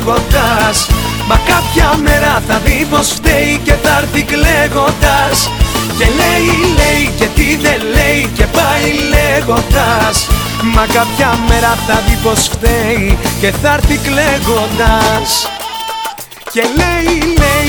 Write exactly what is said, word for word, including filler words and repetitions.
λέγοντας. Μα κάποια μέρα θα δει πως φταίει και θα έρθει κλαίγοντας. Και λέει, λέει και τι δεν λέει και πάει λέγοντας. Μα κάποια μέρα θα δει πως φταίει και θα έρθει κλαίγοντας. Και λέει, λέει